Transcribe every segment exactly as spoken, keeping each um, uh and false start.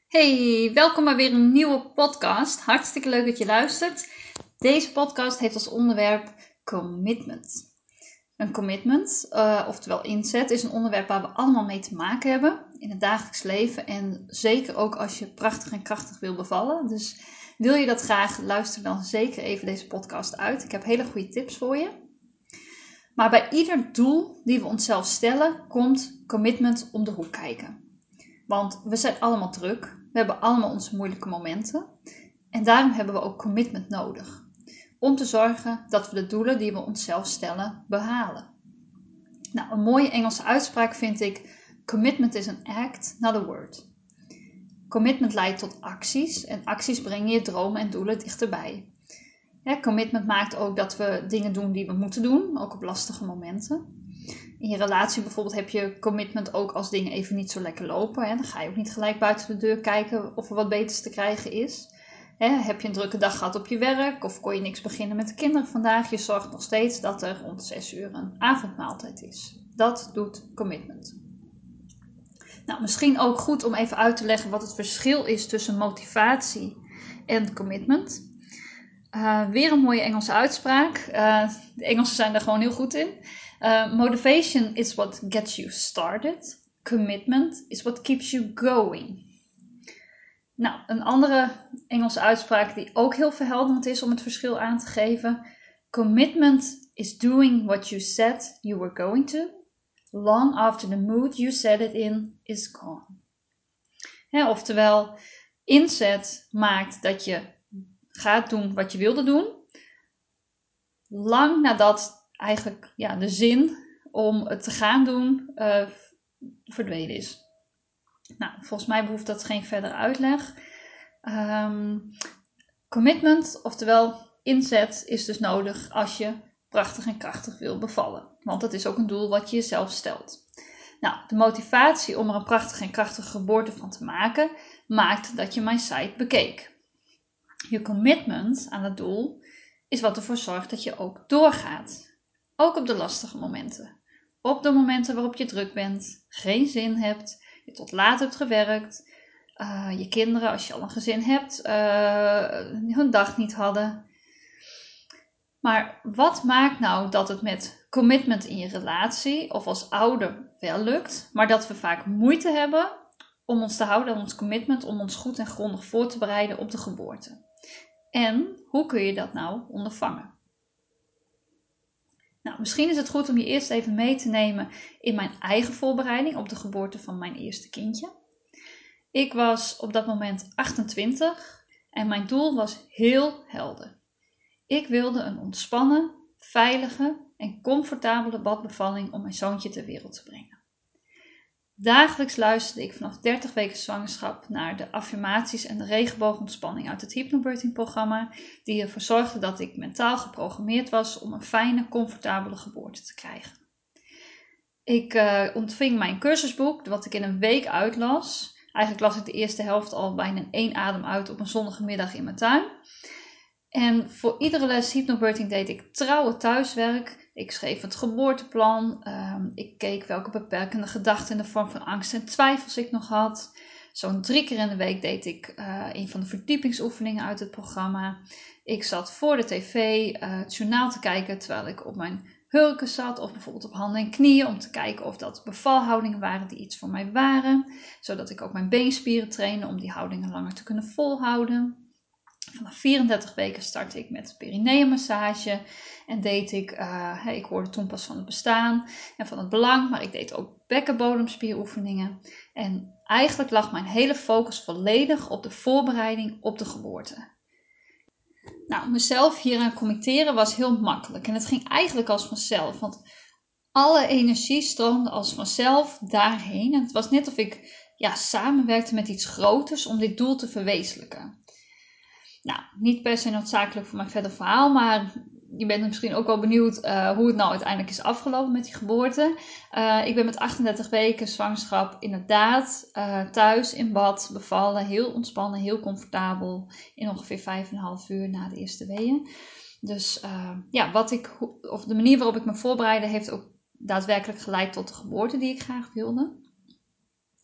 Hey, welkom bij weer een nieuwe podcast. Hartstikke leuk dat je luistert. Deze podcast heeft als onderwerp commitment. Een commitment, uh, oftewel inzet, is een onderwerp waar we allemaal mee te maken hebben in het dagelijks leven. En zeker ook als je prachtig en krachtig wil bevallen. Dus wil je dat graag, luister dan zeker even deze podcast uit. Ik heb hele goede tips voor je. Maar bij ieder doel die we onszelf stellen, komt commitment om de hoek kijken. Want we zijn allemaal druk. We hebben allemaal onze moeilijke momenten. En daarom hebben we ook commitment nodig. Om te zorgen dat we de doelen die we onszelf stellen behalen. Nou, een mooie Engelse uitspraak vind ik: commitment is an act, not a word. Commitment leidt tot acties. En acties brengen je dromen en doelen dichterbij. Ja, commitment maakt ook dat we dingen doen die we moeten doen. Ook op lastige momenten. In je relatie bijvoorbeeld heb je commitment ook als dingen even niet zo lekker lopen. Hè? Dan ga je ook niet gelijk buiten de deur kijken of er wat beters te krijgen is. Hè? Heb je een drukke dag gehad op je werk of kon je niks beginnen met de kinderen vandaag. Je zorgt nog steeds dat er rond zes uur een avondmaaltijd is. Dat doet commitment. Nou, misschien ook goed om even uit te leggen wat het verschil is tussen motivatie en commitment. Uh, weer een mooie Engelse uitspraak. Uh, de Engelsen zijn er gewoon heel goed in. Uh, motivation is what gets you started. Commitment is what keeps you going. Nou, een andere Engelse uitspraak die ook heel verhelderend is om het verschil aan te geven. Commitment is doing what you said you were going to. Long after the mood you said it in is gone. Ja, oftewel, inzet maakt dat je gaat doen wat je wilde doen. Lang nadat eigenlijk ja, de zin om het te gaan doen uh, verdwenen is. Nou, volgens mij behoeft dat geen verdere uitleg. Um, commitment, oftewel inzet, is dus nodig als je prachtig en krachtig wil bevallen. Want dat is ook een doel wat je jezelf stelt. Nou, de motivatie om er een prachtig en krachtige geboorte van te maken, maakt dat je mijn site bekeek. Je commitment aan het doel is wat ervoor zorgt dat je ook doorgaat. Ook op de lastige momenten. Op de momenten waarop je druk bent, geen zin hebt, je tot laat hebt gewerkt, uh, je kinderen, als je al een gezin hebt, uh, hun dag niet hadden. Maar wat maakt nou dat het met commitment in je relatie of als ouder wel lukt, maar dat we vaak moeite hebben om ons te houden aan ons commitment, om ons goed en grondig voor te bereiden op de geboorte? En hoe kun je dat nou ondervangen? Nou, misschien is het goed om je eerst even mee te nemen in mijn eigen voorbereiding op de geboorte van mijn eerste kindje. Ik was op dat moment achtentwintig en mijn doel was heel helder. Ik wilde een ontspannen, veilige en comfortabele badbevalling om mijn zoontje ter wereld te brengen. Dagelijks luisterde ik vanaf dertig weken zwangerschap naar de affirmaties en de regenboogontspanning uit het hypnobirthing programma, die ervoor zorgden dat ik mentaal geprogrammeerd was om een fijne, comfortabele geboorte te krijgen. Ik uh, ontving mijn cursusboek, wat ik in een week uitlas. Eigenlijk las ik de eerste helft al bijna in één adem uit op een zonnige middag in mijn tuin. En voor iedere les hypnobirthing deed ik trouwe thuiswerk. Ik schreef het geboorteplan. Um, ik keek welke beperkende gedachten in de vorm van angst en twijfels ik nog had. Zo'n drie keer in de week deed ik uh, een van de verdiepingsoefeningen uit het programma. Ik zat voor de tv uh, het journaal te kijken terwijl ik op mijn hurken zat. Of bijvoorbeeld op handen en knieën om te kijken of dat bevalhoudingen waren die iets voor mij waren. Zodat ik ook mijn beenspieren trainde om die houdingen langer te kunnen volhouden. Vanaf vierendertig weken startte ik met perineummassage en deed ik, uh, ik hoorde toen pas van het bestaan en van het belang, maar ik deed ook bekkenbodemspieroefeningen. En eigenlijk lag mijn hele focus volledig op de voorbereiding op de geboorte. Nou, mezelf hieraan committeren was heel makkelijk en het ging eigenlijk als vanzelf, want alle energie stroomde als vanzelf daarheen. En het was net of ik ja, samenwerkte met iets groters om dit doel te verwezenlijken. Nou, niet per se noodzakelijk voor mijn verder verhaal, maar je bent misschien ook wel benieuwd uh, hoe het nou uiteindelijk is afgelopen met die geboorte. Uh, ik ben met achtendertig weken zwangerschap inderdaad uh, thuis in bad bevallen, heel ontspannen, heel comfortabel, in ongeveer vijf en een half uur na de eerste weeën. Dus uh, ja, wat ik, of de manier waarop ik me voorbereidde heeft ook daadwerkelijk geleid tot de geboorte die ik graag wilde.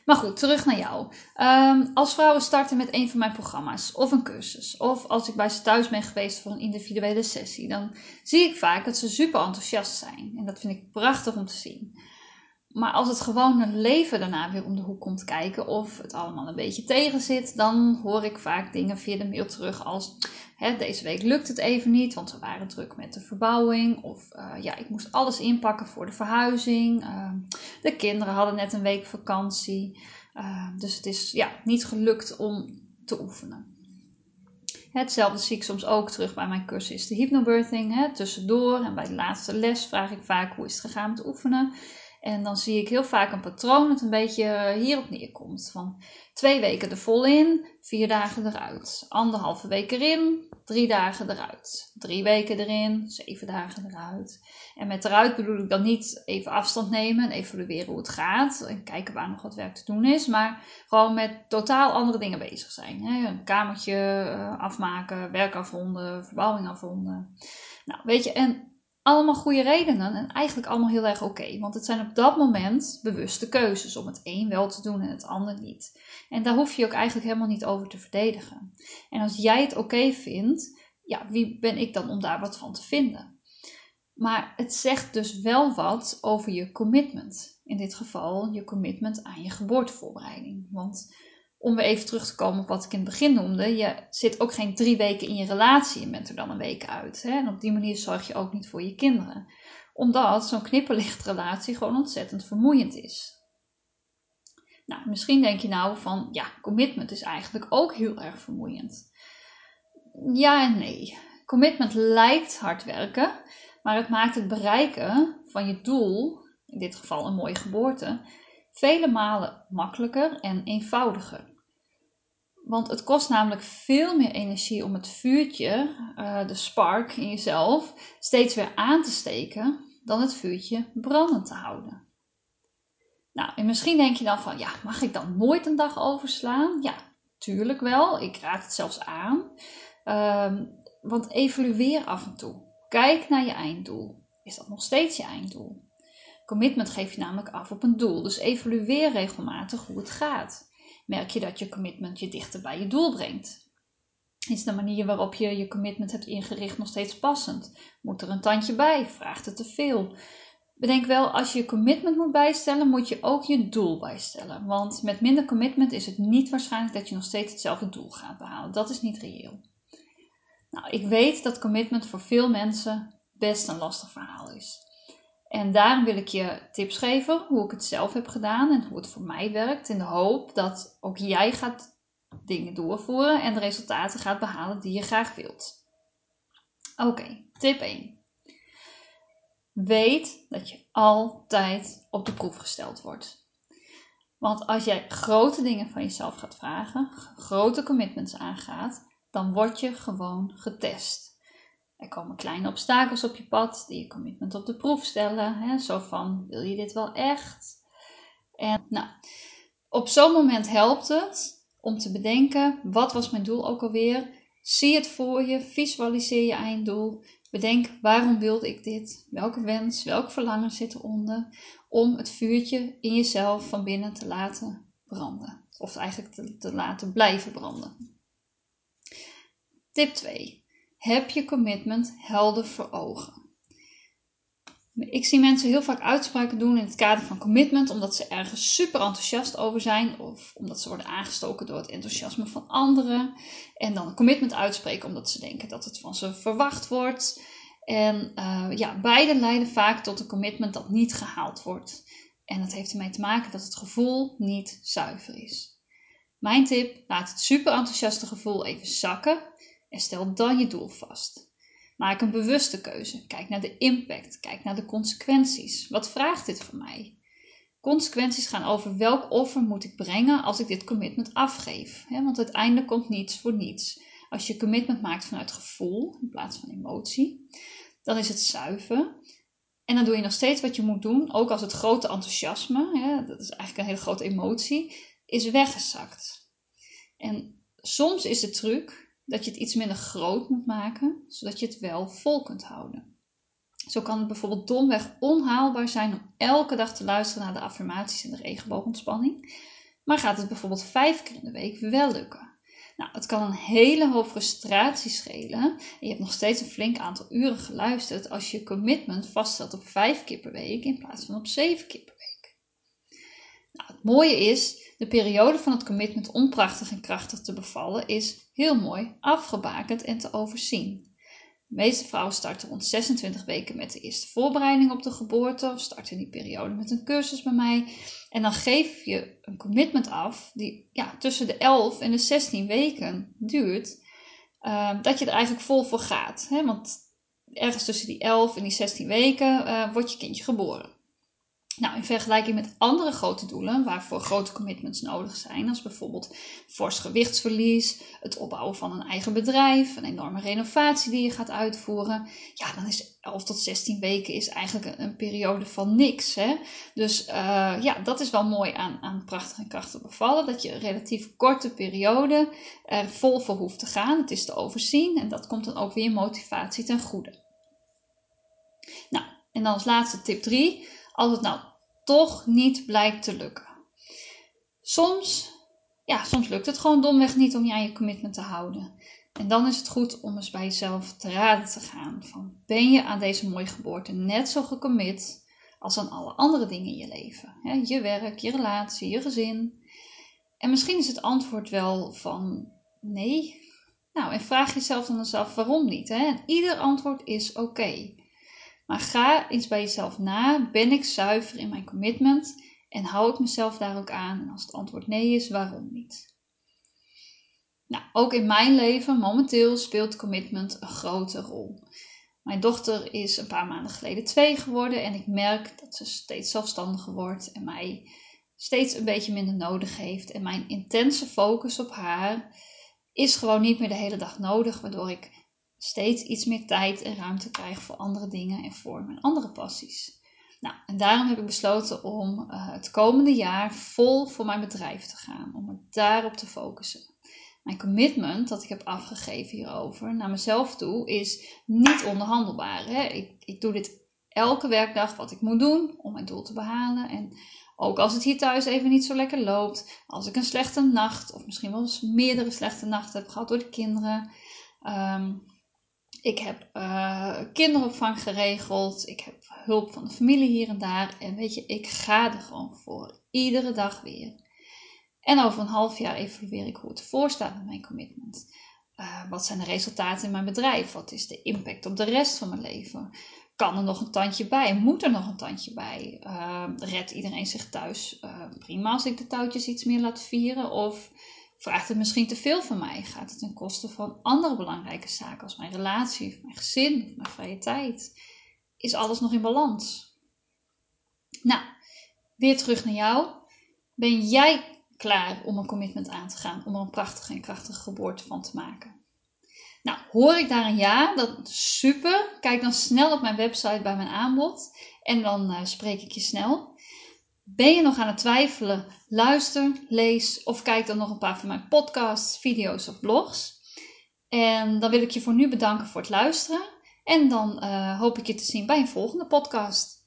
Maar goed, terug naar jou. Um, als vrouwen starten met een van mijn programma's of een cursus, of als ik bij ze thuis ben geweest voor een individuele sessie, dan zie ik vaak dat ze super enthousiast zijn. En dat vind ik prachtig om te zien. Maar als het gewone leven daarna weer om de hoek komt kijken of het allemaal een beetje tegen zit, dan hoor ik vaak dingen via de mail terug als hè, deze week lukt het even niet, want we waren druk met de verbouwing. Of uh, ja, ik moest alles inpakken voor de verhuizing. Uh, de kinderen hadden net een week vakantie. Uh, dus het is ja, niet gelukt om te oefenen. Hetzelfde zie ik soms ook terug bij mijn cursus de hypnobirthing. Hè, tussendoor en bij de laatste les vraag ik vaak hoe is het gegaan met oefenen. En dan zie ik heel vaak een patroon dat een beetje hierop neerkomt. Van twee weken er vol in, vier dagen eruit. Anderhalve week erin, drie dagen eruit. Drie weken erin, zeven dagen eruit. En met eruit bedoel ik dan niet even afstand nemen en evalueren hoe het gaat. En kijken waar nog wat werk te doen is. Maar gewoon met totaal andere dingen bezig zijn. Hè? Een kamertje afmaken, werk afronden, verbouwing afronden. Nou, weet je, en allemaal goede redenen en eigenlijk allemaal heel erg oké. Okay, want het zijn op dat moment bewuste keuzes om het een wel te doen en het ander niet. En daar hoef je ook eigenlijk helemaal niet over te verdedigen. En als jij het oké okay vindt, ja, wie ben ik dan om daar wat van te vinden? Maar het zegt dus wel wat over je commitment. In dit geval je commitment aan je geboortevoorbereiding. Want om weer even terug te komen op wat ik in het begin noemde. Je zit ook geen drie weken in je relatie en bent er dan een week uit. Hè? En op die manier zorg je ook niet voor je kinderen. Omdat zo'n knipperlichtrelatie gewoon ontzettend vermoeiend is. Nou, misschien denk je nou van, ja, commitment is eigenlijk ook heel erg vermoeiend. Ja en nee. Commitment lijkt hard werken, maar het maakt het bereiken van je doel, in dit geval een mooie geboorte, vele malen makkelijker en eenvoudiger. Want het kost namelijk veel meer energie om het vuurtje, uh, de spark in jezelf, steeds weer aan te steken, dan het vuurtje brandend te houden. Nou, en misschien denk je dan van, ja, mag ik dan nooit een dag overslaan? Ja, tuurlijk wel. Ik raad het zelfs aan. Um, want evalueer af en toe. Kijk naar je einddoel. Is dat nog steeds je einddoel? Commitment geef je namelijk af op een doel. Dus evalueer regelmatig hoe het gaat. Merk je dat je commitment je dichter bij je doel brengt? Is de manier waarop je je commitment hebt ingericht nog steeds passend? Moet er een tandje bij? Vraagt het te veel? Bedenk wel, als je je commitment moet bijstellen, moet je ook je doel bijstellen. Want met minder commitment is het niet waarschijnlijk dat je nog steeds hetzelfde doel gaat behalen. Dat is niet reëel. Nou, ik weet dat commitment voor veel mensen best een lastig verhaal is. En daarom wil ik je tips geven hoe ik het zelf heb gedaan en hoe het voor mij werkt. In de hoop dat ook jij gaat dingen doorvoeren en de resultaten gaat behalen die je graag wilt. Oké, okay, tip één. Weet dat je altijd op de proef gesteld wordt. Want als jij grote dingen van jezelf gaat vragen, grote commitments aangaat, dan word je gewoon getest. Er komen kleine obstakels op je pad die je commitment op de proef stellen. Hè? Zo van, wil je dit wel echt? En nou, op zo'n moment helpt het om te bedenken, wat was mijn doel ook alweer? Zie het voor je, visualiseer je einddoel. Bedenk, waarom wilde ik dit? Welke wens, welk verlangen zit eronder? Om het vuurtje in jezelf van binnen te laten branden. Of eigenlijk te, te laten blijven branden. Tip twee. Heb je commitment helder voor ogen. Ik zie mensen heel vaak uitspraken doen in het kader van commitment, omdat ze ergens super enthousiast over zijn of omdat ze worden aangestoken door het enthousiasme van anderen. En dan een commitment uitspreken omdat ze denken dat het van ze verwacht wordt. En uh, ja, beide leiden vaak tot een commitment dat niet gehaald wordt. En dat heeft ermee te maken dat het gevoel niet zuiver is. Mijn tip, laat het super enthousiaste gevoel even zakken en stel dan je doel vast. Maak een bewuste keuze. Kijk naar de impact. Kijk naar de consequenties. Wat vraagt dit van mij? Consequenties gaan over welk offer moet ik brengen als ik dit commitment afgeef. He, want uiteindelijk komt niets voor niets. Als je commitment maakt vanuit gevoel in plaats van emotie, dan is het zuiver. En dan doe je nog steeds wat je moet doen. Ook als het grote enthousiasme, he, dat is eigenlijk een hele grote emotie, is weggezakt. En soms is de truc dat je het iets minder groot moet maken, zodat je het wel vol kunt houden. Zo kan het bijvoorbeeld domweg onhaalbaar zijn om elke dag te luisteren naar de affirmaties en de regenboogontspanning. maar gaat het bijvoorbeeld vijf keer in de week wel lukken? Nou, het kan een hele hoop frustratie schelen en je hebt nog steeds een flink aantal uren geluisterd als je commitment vaststelt op vijf keer per week in plaats van op zeven keer per week. Nou, het mooie is, de periode van het commitment om prachtig en krachtig te bevallen is heel mooi afgebakend en te overzien. De meeste vrouwen starten rond zesentwintig weken met de eerste voorbereiding op de geboorte of starten in die periode met een cursus bij mij. En dan geef je een commitment af die ja, tussen de elf en de zestien weken duurt, uh, dat je er eigenlijk vol voor gaat. Hè? Want ergens tussen die elf en die zestien weken uh, wordt je kindje geboren. Nou, in vergelijking met andere grote doelen waarvoor grote commitments nodig zijn, als bijvoorbeeld fors gewichtsverlies, het opbouwen van een eigen bedrijf, een enorme renovatie die je gaat uitvoeren, ja, dan is elf tot zestien weken is eigenlijk een, een periode van niks. Hè? Dus uh, ja, dat is wel mooi aan, aan prachtig en krachtig bevallen, dat je een relatief korte periode er vol voor hoeft te gaan. Het is te overzien en dat komt dan ook weer motivatie ten goede. Nou, en dan als laatste tip drie. Als het nou toch niet blijkt te lukken. Soms, ja, soms lukt het gewoon domweg niet om je aan je commitment te houden. En dan is het goed om eens bij jezelf te raden te gaan. Van, ben je aan deze mooie geboorte net zo gecommit als aan alle andere dingen in je leven? He, je werk, je relatie, je gezin. En misschien is het antwoord wel van nee. Nou, en vraag jezelf dan eens af waarom niet. Hè? En ieder antwoord is oké. Okay. Maar ga eens bij jezelf na, ben ik zuiver in mijn commitment en hou ik mezelf daar ook aan? En als het antwoord nee is, waarom niet? Nou, ook in mijn leven momenteel speelt commitment een grote rol. Mijn dochter is een paar maanden geleden twee geworden en ik merk dat ze steeds zelfstandiger wordt en mij steeds een beetje minder nodig heeft. En mijn intense focus op haar is gewoon niet meer de hele dag nodig, waardoor ik steeds iets meer tijd en ruimte krijg voor andere dingen en voor mijn andere passies. Nou, en daarom heb ik besloten om uh, het komende jaar vol voor mijn bedrijf te gaan, om me daarop te focussen. Mijn commitment dat ik heb afgegeven hierover naar mezelf toe is niet onderhandelbaar. Hè? Ik, ik doe dit elke werkdag wat ik moet doen om mijn doel te behalen. En ook als het hier thuis even niet zo lekker loopt, als ik een slechte nacht of misschien wel eens meerdere slechte nachten heb gehad door de kinderen. Um, ik heb uh, kinderopvang geregeld, ik heb hulp van de familie hier en daar. En weet je, ik ga er gewoon voor, iedere dag weer. En over een half jaar evalueer ik hoe het ervoor staat met mijn commitment. Uh, wat zijn de resultaten in mijn bedrijf? Wat is de impact op de rest van mijn leven? Kan er nog een tandje bij? Moet er nog een tandje bij? Uh, redt iedereen zich thuis uh, prima als ik de touwtjes iets meer laat vieren? Of vraagt het misschien te veel van mij? Gaat het ten koste van andere belangrijke zaken als mijn relatie, of mijn gezin, of mijn vrije tijd? Is alles nog in balans? Nou, weer terug naar jou. Ben jij klaar om een commitment aan te gaan, om er een prachtige en krachtige geboorte van te maken? Nou, hoor ik daar een ja, dat is super. Kijk dan snel op mijn website bij mijn aanbod en dan uh, spreek ik je snel. Ben je nog aan het twijfelen? Luister, lees of kijk dan nog een paar van mijn podcasts, video's of blogs. En dan wil ik je voor nu bedanken voor het luisteren en dan uh, hoop ik je te zien bij een volgende podcast.